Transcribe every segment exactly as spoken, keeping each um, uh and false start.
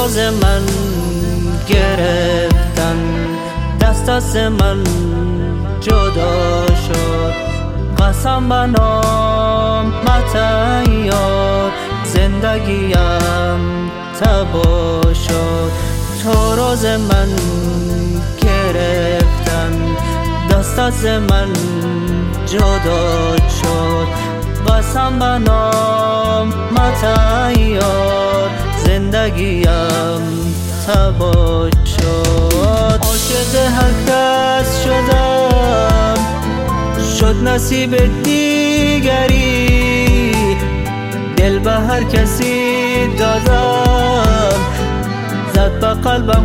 روز من گرفتن، دست از من جدا شد. قسم به نامت یار، زندگیم تباه شد. تو روز من گرفتن، دست از من جدا شد. قسم به نامت یار، زندگیم تباه شد. عاشق هر کس شدم، شد نصیب دیگری. دل به هر کسی دادم، زد به قلبم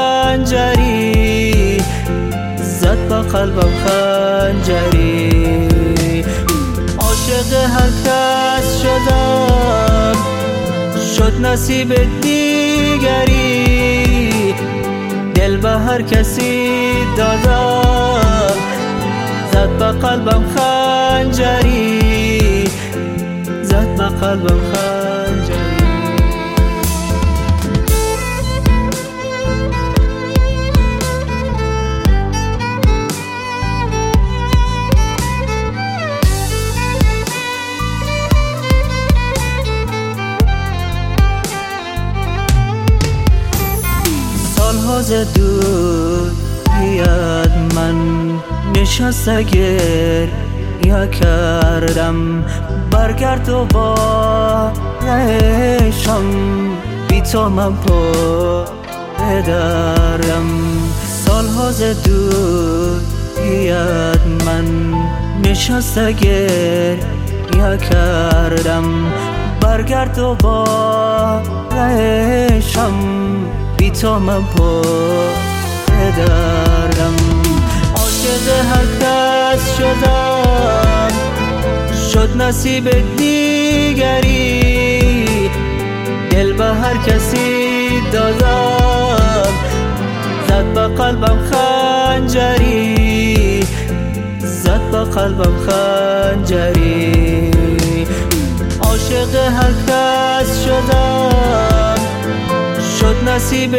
خنجری، زد به قلبم خنجری. عاشق هر کس شدم، شد نصیب دیگری. دل به هر کسی دادم، زد به قلبم خنجری، زد به قلبم خنجری. سال‌هاست دور بیاد من نشسته گریه کردم. برگرد و با رهشم، بی تو من پر دارم. سال‌هاست دور بیاد من نشسته گریه کردم. برگرد و با رهشم، بی تو من پر دارم. عاشق هر کس شدم، شد نصیب دیگری. دل به هر کسی دادم، زد به قلبم خنجری، زد به قلبم خنجری. عاشق هر کس شدم، شد نصیب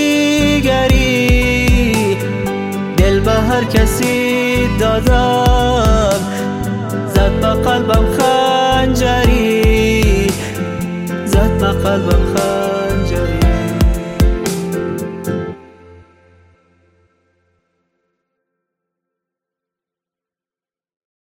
دیگری. دل به هر کسی دادم، زد به قلبم خنجری، زد به قلبم